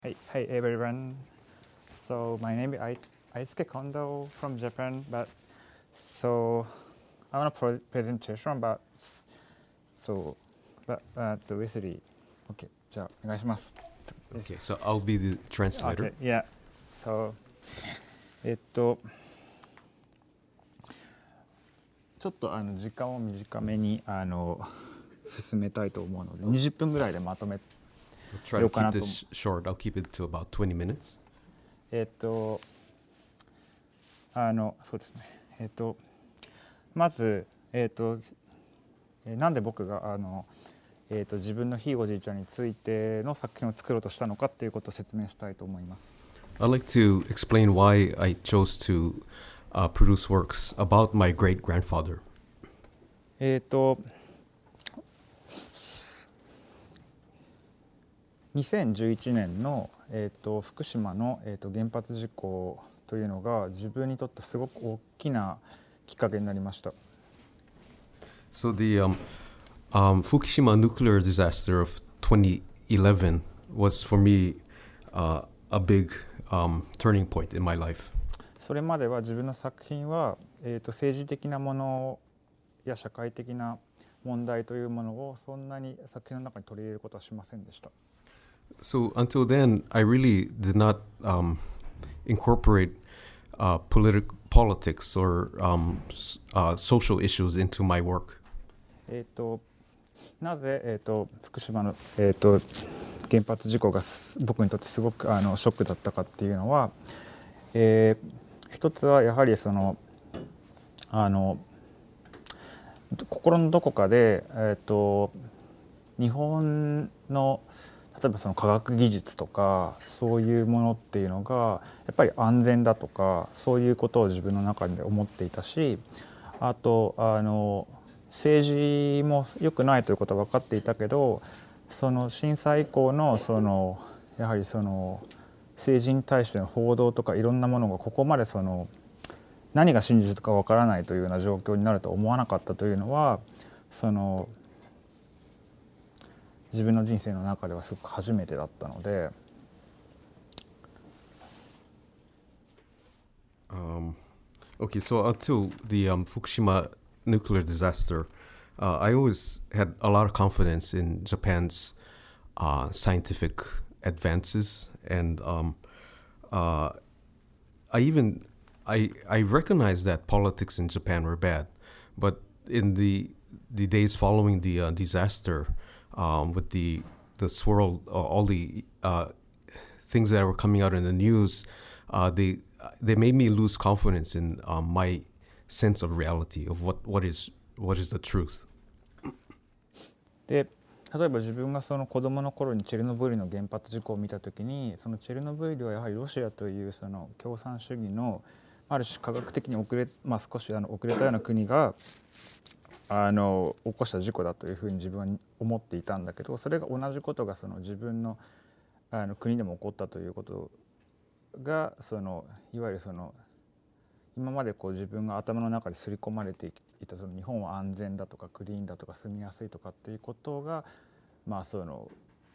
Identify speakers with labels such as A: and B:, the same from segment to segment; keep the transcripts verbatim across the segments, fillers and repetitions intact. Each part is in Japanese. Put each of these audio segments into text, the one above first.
A: Hey, hey everyone. So my name is Aisuke Kondo from Japan, but so I want a pro presentation about so but uh, the Wesley. Okay, じゃあお願いします。
B: Okay, so I'll be the translator.
A: Okay, yeah. So えっとちょっとあの時間を短めにあの進めたいと思うので、にじゅっぷんぐらいでまとめ
B: I'll try to keep this short. I'll keep it to about twenty minutes.
A: えっとあのそうですね。えっとまずえっとなんで僕があのえっと自分のひいおじいちゃんについての作品を作ろうとしたのかっていうことを説明したいと思います。
B: I'd like to explain why I chose to uh, produce works about my great grandfather.
A: えっとにせんじゅういちねんの、えー、と福島の、えー、と原発事故というのが自分にとってすごく大きなきっかけになりました。
B: So the um, um, Fukushima nuclear disaster of twenty eleven was for me uh, a big um, turning point in my life.
A: それまでは自分の作品は、えー、と政治的なものや社会的な問題というものをそんなに作品の中に取り入れることはしませんでした。
B: So until then, I really did not um, incorporate uh, politi- politics or um, s- uh, social issues into my work.
A: えー、となぜ、えー、と福島の、えー、と原発事故が僕にとってすごくあのショックだったかっていうのは、えー、一つはやはりそのあの心のどこかで、えー、と日本の例えばその科学技術とかそういうものっていうのがやっぱり安全だとかそういうことを自分の中で思っていたし、あとあの政治も良くないということは分かっていたけど、その震災以降のそのやはりその政治に対しての報道とかいろんなものがここまでその何が真実か分からないというような状況になると思わなかったというのは、その自分の人生の中ではすごく初めてだったので。
B: Um, okay, so until the um, Fukushima nuclear disaster, uh, I always had a lot of confidence in Japan's uh, scientific advances, and um, uh, I even I I recognized that politics in Japan were bad, but in the the days following the uh, disaster, um, with the the swirl, uh, all the uh, things that were coming out in the news, uh, they they made me lose confidence in um, my sense of reality of what, what is what is the truth.
A: で例えば自分がその子どもの頃にチェルノブイリの原発事故を見た時に、そのチェルノブイリはやはりロシアというその共産主義のある種科学的に遅れ、まあ、少しあの遅れたような国があの起こした事故だというふうに自分は思っていたんだけど、それが同じことがその自分のあの国でも起こったということが、そのいわゆるその今までこう自分が頭の中に刷り込まれていたその日本は安全だとかクリーンだとか住みやすいとかっていうことが、まあその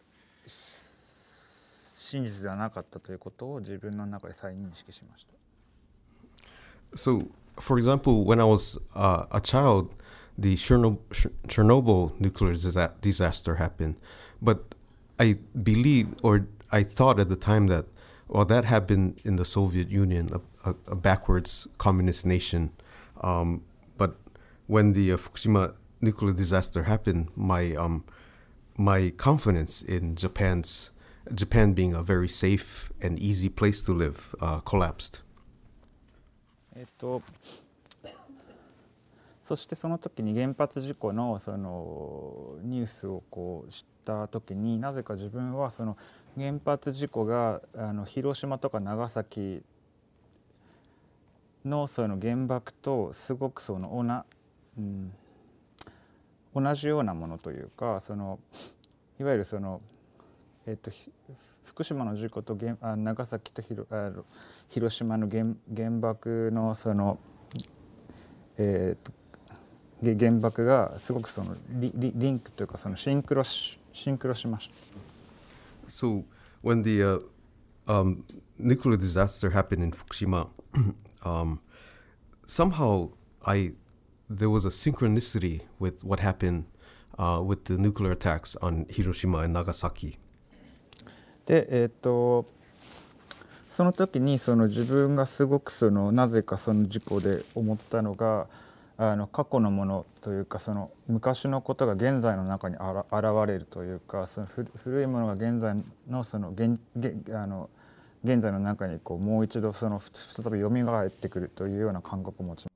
A: 真実ではなかったということを自分の中で再認識しました。
B: So, for example, when I was uh, a child, the Chernobyl, Chernobyl nuclear disaster happened, but I believe, or I thought at the time that, well, that happened in the Soviet Union, a, a, a backwards communist nation. Um, but when the uh, Fukushima nuclear disaster happened, my um, my confidence in Japan's Japan being a very safe and easy place to live uh, collapsed.
A: えっとそしてその時に原発事故のそのニュースをこう知った時に、なぜか自分はその原発事故があの広島とか長崎のその原爆とすごくそのおな、うん、同じようなものというか、そのいわゆるその、えっと、福島の事故と原あ長崎と広あ広島の 原, 原爆のその、えっと原爆がすごくその リ, リ, リンクというかそのシンクロしシンクロしました。
B: So when the uh, um, nuclear disaster happened in Fukushima, um, somehow I there was a synchronicity with what happened uh, with the nuclear attacks on Hiroshima and Nagasaki.
A: で、えー、とその時にその自分がすごくそのなぜかその事故で思ったのが、あの過去のものというかその昔のことが現在の中にあら現れるというか、その古いものが現在のその現現あの現在の中にこうもう一度その再び蘇ってくるというような感覚を持ちました。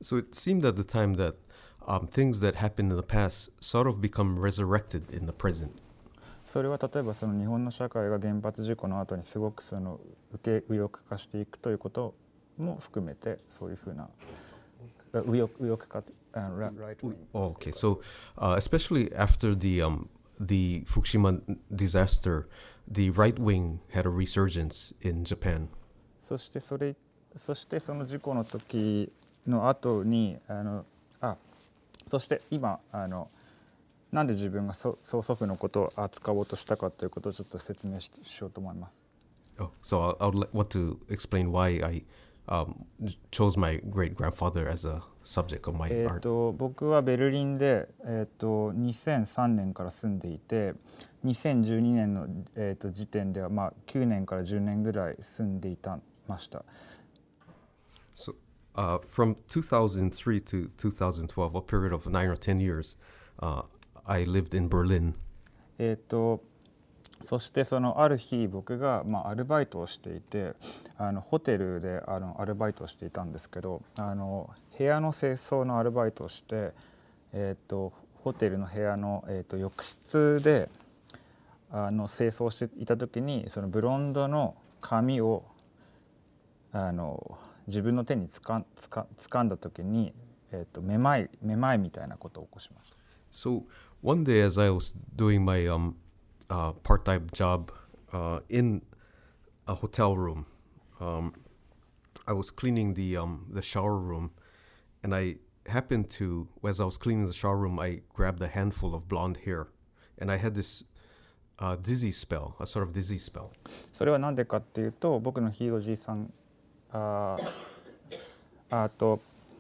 B: So it seemed at the time that um, things that happened in the past sort of become resurrected in the present.
A: それは例えばその日本の社会が原発事故の後にすごくその受け右翼化していくということも含めてそういうふうな右翼右翼化、uh, right wing.
B: Oh, okay, so uh, especially after the um, the Fukushima disaster, the right wing had a resurgence in Japan.
A: そしてそれそしてその事故の時の後にあのあそして今あのなんで自分が曽祖父のことを扱おうとしたかということをちょっと説明しようと思います。
B: Oh, so I would want to explain why I um, chose my great grandfather as a subject of my art.
A: えっと僕はベルリンでえっとにせんさんねんから住んでいて、にせんじゅうにねんのえっと時点ではまあきゅうねんからじゅうねんぐらい住んでいたました。
B: So, uh, from two thousand three to two thousand twelve, a period of nine or ten years, uh, I lived in Berlin.
A: えっとそしてそのある日僕がまあアルバイトをしていて、あのホテルであのアルバイトをしていたんですけど、あの部屋の清掃のアルバイトをして、えっとホテルの部屋のえっと浴室であの清掃していた時にそのブロンドの髪をあの自分の手につかんつか掴んだ時に、えっとめまいめまいみたいなことを起こしました。
B: So one day, as I was doing my um, uh, part-time job uh, in a hotel room, um, I was cleaning the um, the shower room, and I happened to, as I was cleaning the shower room, I grabbed a handful of blonde hair, and I had this uh, dizzy spell, a sort of dizzy spell.
A: それは何でかっていうと、僕のひいおじいさんああと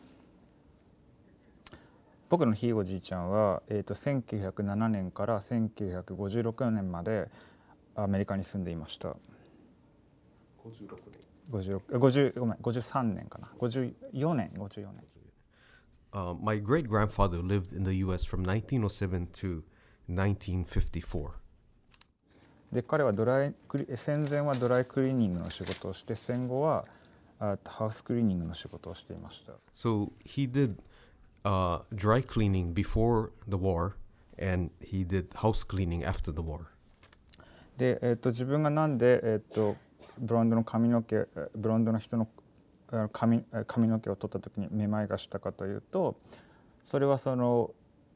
A: 僕のひいおじいちゃんは、えー、とせんきゅうひゃくななねんからせんきゅうひゃくごじゅうろくねんまでアメリカに住んでいました。ごじゅうろくねんごじゅうごじゅうごめんごじゅうさんねんかなごじゅうよねんごじゅうよねん。
B: Uh, my great grandfather lived in the U S from nineteen oh seven to nineteen fifty-four.
A: で彼はドライクリ戦前はドライクリーニングの仕事をして、戦後はあハウスクリーニングの仕事をしていました。
B: So he did uh, dry cleaning before the war, and he did house cleaning after the war.
A: で、えー、と自分がなんで、えー、とブロンドの髪の毛ブロンドの人の髪髪の毛を取った時にめまいがしたかというと、それはその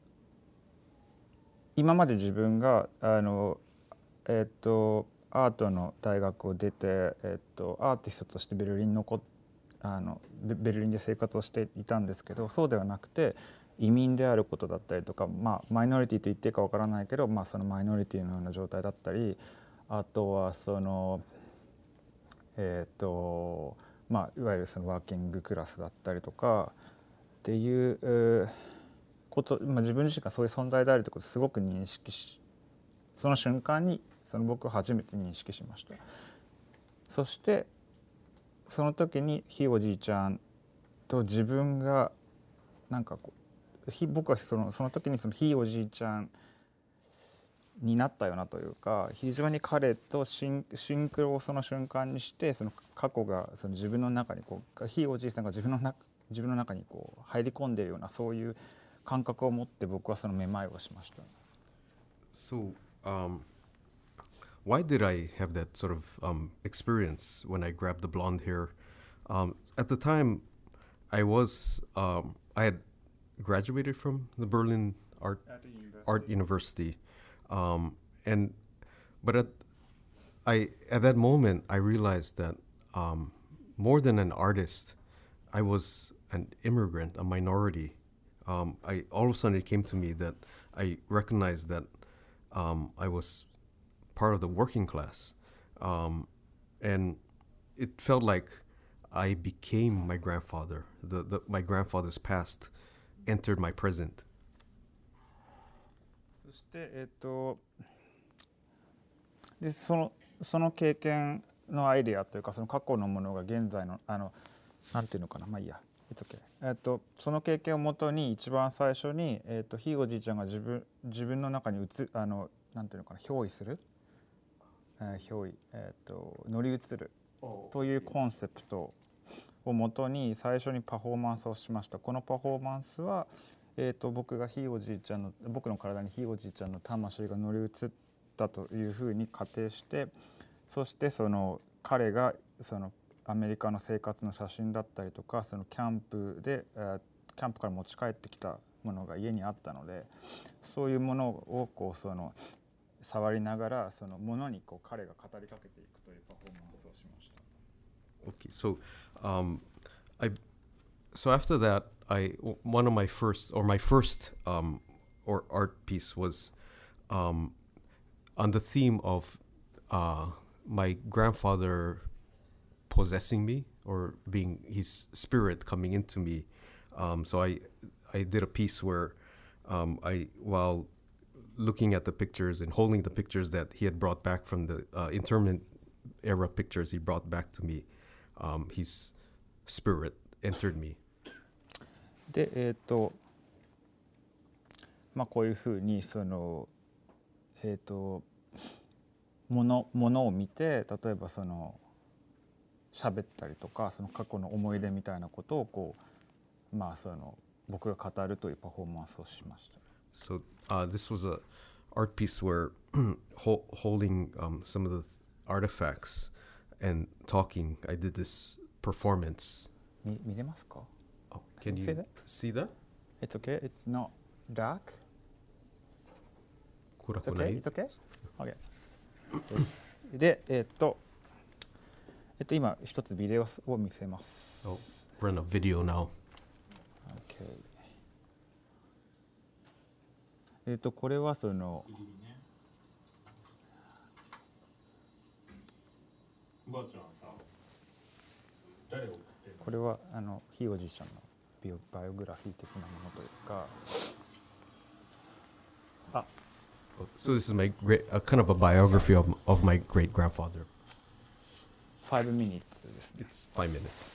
A: 今まで自分があの、えー、とアートの大学を出て、えー、とアーティストとしてベルリンのこあのベルリンで生活をしていたんですけど、そうではなくて移民であることだったりとか、まあ、マイノリティと言っていいかわからないけど、まあ、そのマイノリティのような状態だったり、あとはそのえっ、とまあいわゆるそのワーキングクラスだったりとかっていう、えー、こと、まあ、自分自身がそういう存在であるということをすごく認識し、その瞬間にその僕は初めて認識しました。そしてその時にひいおじいちゃんと自分がなんかこうひ僕はそのその時にそのひいおじいちゃんになったよなというか、非常に彼とシンシンクロをその瞬間にして、その過去がその自分の中にこうひいおじいさんが自分の中自分の中にこう入り込んでいるようなそういう感覚を持って、僕はそのめまいをしました。
B: So, um, why did I have that sort of um, experience when I grabbed the blonde hair? Um, at the time, I was um, I had graduated from the Berlin Art Art University, um, and but at I at that moment I realized that um, more than an artist, I was an immigrant, a minority. Um, I all of a sudden it came to me that I recognized that um, I was part of the working class, um, and it felt like I became my grandfather. The, the my grandfather's past entered my present.
A: そしてえっとでそのその経験のアイデアというかその過去のものが現在のあのなんていうのかなまあいいや。Okay. えっとその経験をもとに一番最初に、えっと、ひいおじいちゃんが自分自分の中に移あのなんていうのかな憑依する、えー、憑依、えっと、乗り移るというコンセプトをもとに最初にパフォーマンスをしました。このパフォーマンスは、えっと、僕がひいおじいちゃんの僕の体にひいおじいちゃんの魂が乗り移ったというふうに仮定して、そしてその彼がそのアメリカの生活の写真だったりとかそのキャンプで、えー、キャンプから持ち帰ってきたものが家にあったのでそういうものをこうその触りながらそのものにこう彼が語りかけていくというパフォーマンスをしました。
B: Okay, so um, I so after that, I one of my first or my first um, or art piece was um, on the theme of uh, my grandfather possessing me or being his spirit coming into me. Um, so I I did a piece where um, I while looking at the pictures and holding the pictures that he had brought back from the uh, internment era pictures he brought back to me, um, his spirit entered me.
A: でえっとまあこういうふうにそのえっとものものを見て例えばその喋ったりとかその過去の思い出みたいなことをこうまあその僕が語るというパフォーマンスをしました。
B: So uh, this was a art piece where holding um, some of the artifacts and talking. I did this performance.
A: 見見れますか?
B: Oh, can you
A: see that?
B: See that?
A: It's okay. It's not dark. It's
B: 暗くな
A: okay.
B: い
A: It's okay. Okay. ですでえっとえっと今一つビデオを見せます。
B: Oh, we're in a video now.
A: Okay. えっとこれはそのこれはあのひいおじいちゃんのビオバイオグラフィー的なものというか、あ、
B: So this is my great, uh, kind of a biography of of my great grandfather.
A: five minutes ですね。
B: It's five minutes.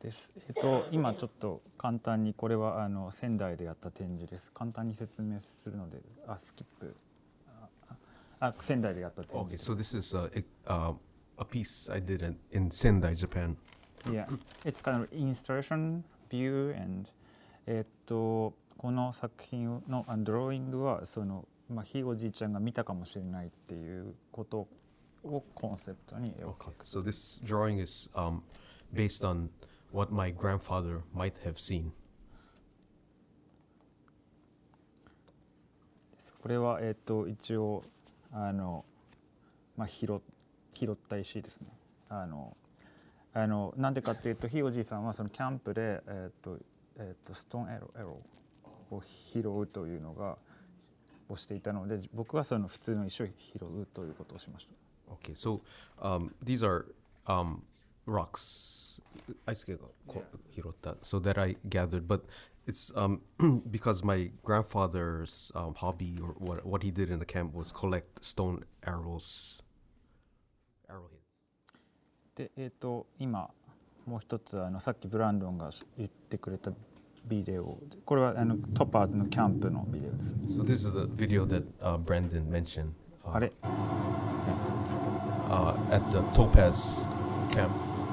A: です。えっと今ちょっと簡単にこれはあの仙台でやった展示です。簡単に説明するので、あスキップ。あ、あ仙台でやった展
B: Okay,
A: 示。
B: so this is a, a, a piece I did in, in Sendai, Japan.
A: Yeah, it's kind of installation view and えっとこの作品のドローイングはそのまあひいおじいちゃんが見たかもしれないっていうことをコンセプトに絵を描
B: Okay,
A: く。
B: so this drawing is um, based on what my grandfather might have seen.
A: これはえっと一応あのまあ拾拾った石ですね。あのあのなんでかっていうとひいおじいさんはそのキャンプでえっとえっとストーンエロエロを拾うというのがをしていたので、僕はその普通の石を拾うということをしました。
B: Okay, so um, these are um, rocks. I so that I gathered, but it's um, because my grandfather's um, hobby or what what he did in the camp was collect stone arrows, arrowheads.
A: で、えっと今もう一つあのさっきブランドンが言ってくれたビデオ、これはあのトパーズのキャンプのビデオですね。
B: So this is the video that uh, Brandon mentioned. Uh,
A: あれ
B: uh, at the Topaz camp.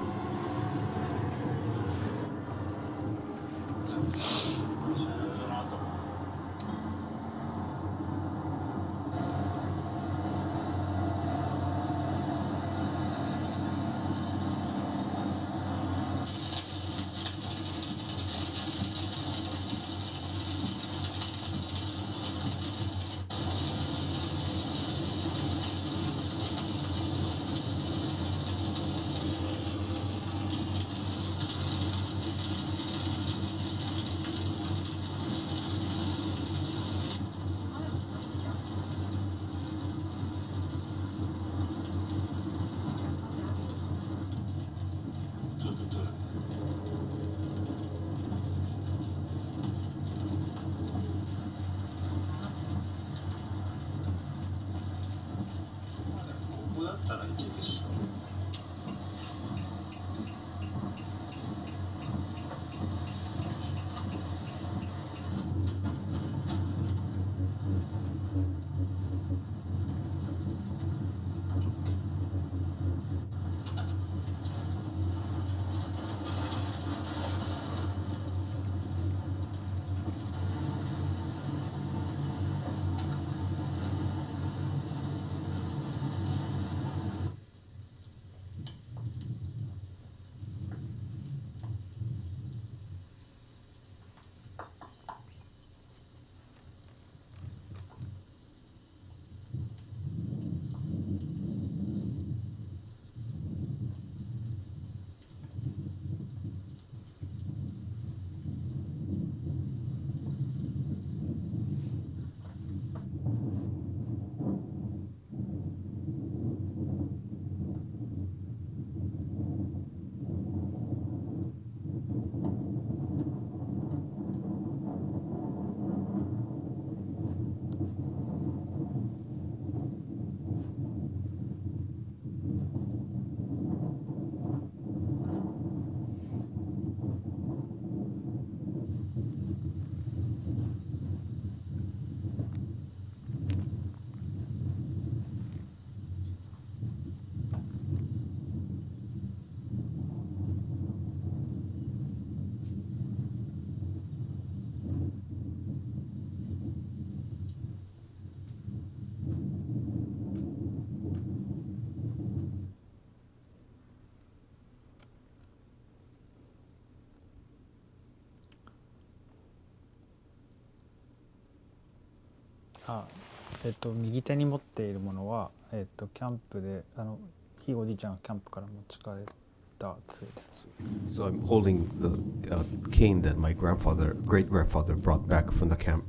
A: あえっと、右手に持っているものは、えっと、キャンプであのひいおじいちゃんがキャンプから持ち帰った杖です。
B: So I'm holding the uh, cane that my grandfather, great grandfather, brought back from the camp.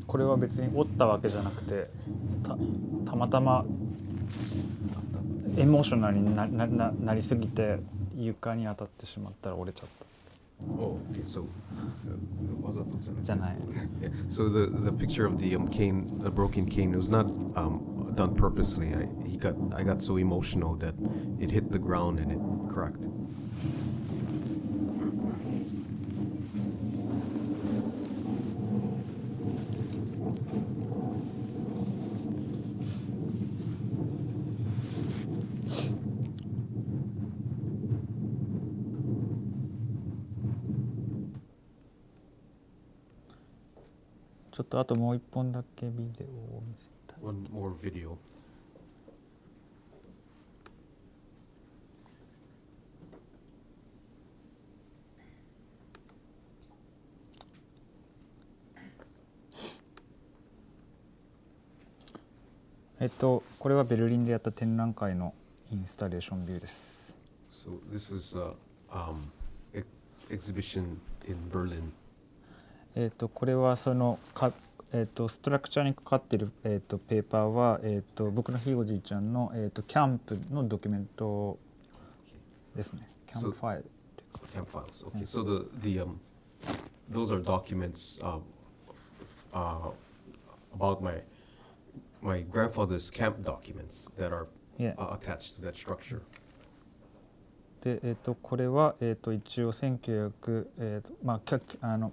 A: これは別に折ったわけじゃなくて、た, たまたまエモーショナルに な, な, な, なりすぎて床に当たってしまったら折れちゃった。
B: Oh, okay. So, uh, what's up?
A: じゃない。
B: Yeah. So the the picture of the um, cane, the broken cane, it was not um, done purposely. I he got I got so emotional that it hit the ground and it cracked.
A: ちょっとあともう一本だけビデオを見せたい。
B: One more video.
A: えっとこれはベルリンでやった展覧会のインスタレーションビューです。
B: So this was a um, e- exhibition in Berlin.
A: えっとこれはそのか、えっとストラクチャーにかかっている、えっとペーパーは、えっと僕のひいおじいちゃんの、えっとキャンプのドキュメントですね。キャンプファイルっていうか。
B: Camp files. Okay, so the the um, those are documents um, uh, about my my grandfather's camp documents that are
A: Yeah.
B: uh, attached to that structure.
A: で、えっとこれは、えっと一応せんきゅうひゃく、えっとまあきゃあの、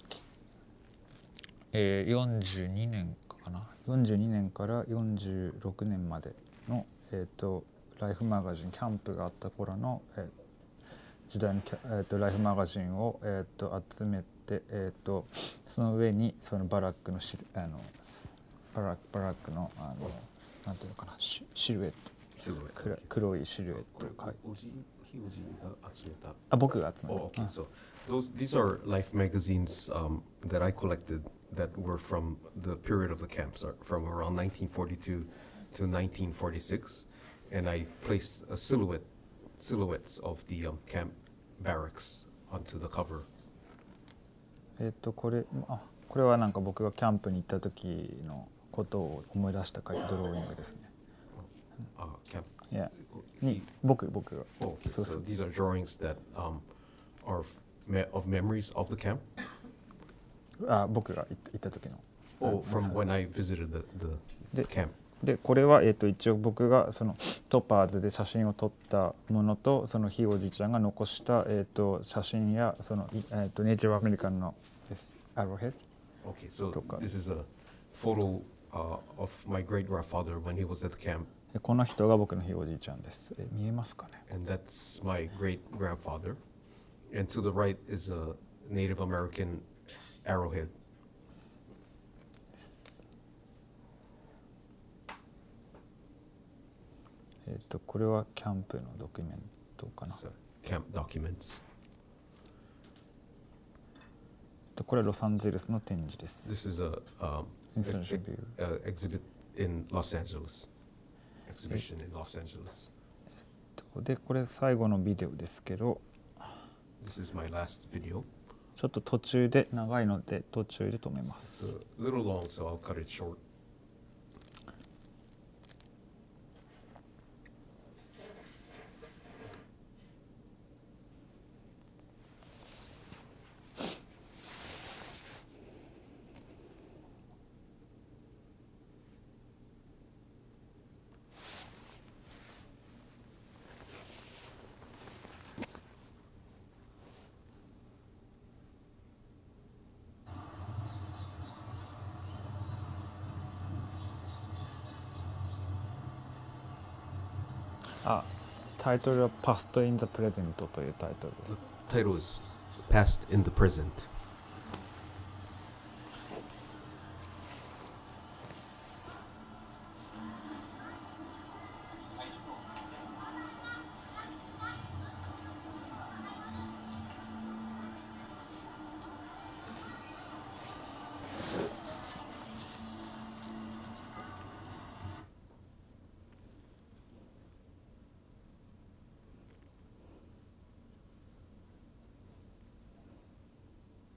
A: えー、よんじゅうにねんかな、よんじゅうにねんからよんじゅうろくねんまでの、えっとライフマガジン、キャンプがあった頃の、えー、時代のキャ、えー、とライフマガジンを、えー、と集めて、えー、とその上にそのバラックのシルあのバラックバラックのあのなんていうのかな、シシルエット、
B: Silhouette.
A: 黒
B: Okay.
A: 黒いシルエットを描いて、
B: Oji- Ojiが集めた。
A: あ僕が集めた。
B: Oh, okay. So those these are life magazines um, that I collected that were from the period of the camps, are from around nineteen forty-two to nineteen forty-six, and I placed a silhouette silhouettes of the um, camp barracks onto the cover.
A: えっとこれあこれはなんか僕がキャンプに行った時のことを思い出した書いたドローイングですね。
B: Uh, camp.
A: いやに僕僕が
B: Oh, okay.
A: そうそ
B: So
A: う
B: these are drawings that um, are f- me- of memories of the camp.
A: あ僕が行った行った時の
B: Oh, from when I visited the the, the
A: The-
B: camp.
A: でこれは、えー、と一応僕がそのトパーズで写真を撮ったものと、そのひいおじいちゃんが残した、えー、と写真やその、いえー、とネイティブアメリカンのアローヘッ
B: Okay, so
A: Toka.
B: this is a photo uh, of my great grandfather when he was at the camp,
A: ド、この人が僕のひいおじいちゃんです。え見えますかね。
B: and that's my great grandfather. And to the right is a Native American arrowhead.
A: えー、とこれはキャンプのドキュメントかな。
B: It's, uh, camp documents.
A: とこれはロサンゼルスの展示です。
B: This is a um,
A: Installation
B: e-
A: view.
B: e- uh, exhibit in Los Angeles. Exhibition in Los Angeles.
A: でこれ最後のビデオですけど、
B: This is my last video.
A: ちょっと途中で長いので途中で止めま
B: It's
A: す。
B: a little long, so I'll cut it short.
A: あ、タイトルは Past in the Present というタイトルで
B: The
A: す。
B: title is Past in the Present.
A: え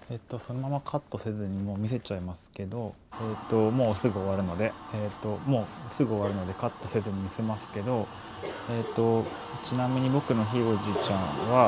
A: えっと、そのままカットせずにもう見せちゃいますけど、えっと、もうすぐ終わるので、えっと、もうすぐ終わるのでカットせずに見せますけど、えっと、ちなみに僕のひいおじいちゃんは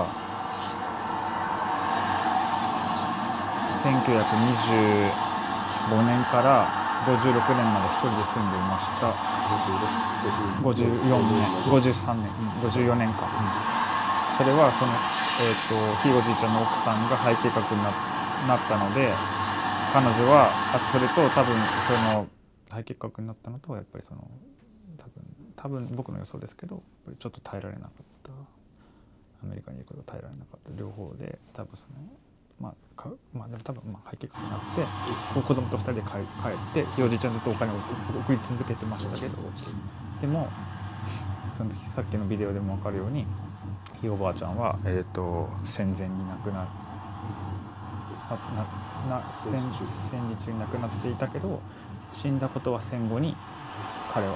A: せんきゅうひゃくにじゅうごねんからごじゅうろくねんまで一人で住んでいました。ごじゅうよねん、ごじゅうさんねん、ごじゅうよねんか。うん、それはその、えっと、ひいおじいちゃんの奥さんが肺結核になって。なったので、彼女はあとそれと多分その肺結核になったのとやっぱりその多分多分僕の予想ですけど、やっぱりちょっと耐えられなかった、アメリカに行くこと耐えられなかった両方で、多分そのまあかまあでも多分まあ肺結核になって子供とふたりで帰ってひいおじいちゃんずっとお金を送り続けてましたけど、でもそのさっきのビデオでも分かるようにひいおばあちゃんはえっと戦前に亡くなる。なな戦戦時中に亡くなっていたけど、死んだことは戦後に彼は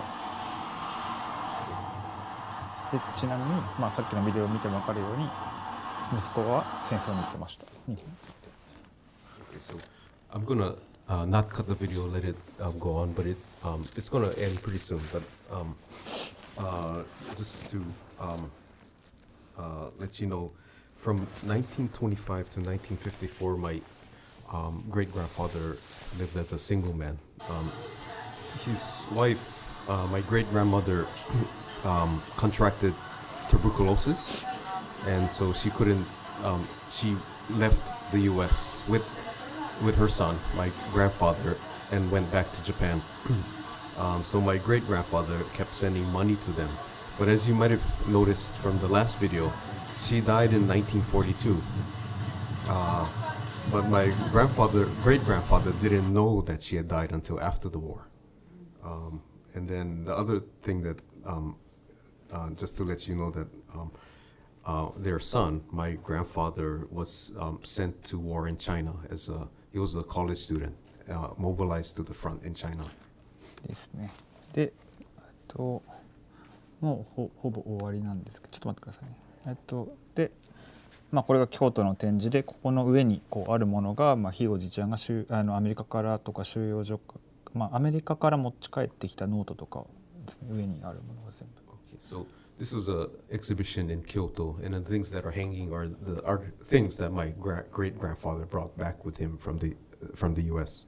A: で、ちなみに、まあ、さっきのビデオを見ても分かるように息子は戦争に行ってました。Okay,
B: so I'm gonna uh, not cut the video, let it uh, go on, but it um, it's gonna end pretty soon. But um, uh, just to um, uh, let you know, from nineteen twenty-five to nineteen fifty-four, my um, great-grandfather lived as a single man. Um, his wife, uh, my great-grandmother, um, contracted tuberculosis, and so she couldn't. Um, she left the U S with with her son, my grandfather, and went back to Japan. um, so my great-grandfather kept sending money to them. But as you might have noticed from the last video, she died in nineteen forty-two. Uh, but my grandfather, great-grandfather, didn't know that she had died until after the war. Um, and then the other thing that, um, uh, just to let you know that um, uh, their son, my grandfather, was um, sent to war in China as a, he was a college student, uh, mobilized to the front in China.
A: ですね。で、えっともう ほ, ほぼ終わりなんですけど、ちょっと待ってくださいね。えっとで、まあこれが京都の展示で、ここの上にこうあるものが、まあひいおじいちゃんがあのアメリカからとか収容所か、まあアメリカから持ち帰ってきたノートとかですね、上にあるものが全部。
B: Okay, so this was an exhibition in Kyoto, and the things that are hanging are the are things that my gra- great grandfather brought back with him from the uh, from the U S.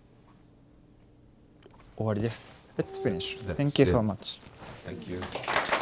A: 終わりです。Let's finish.
B: That's
A: Thank you
B: it.
A: so much.
B: Thank you.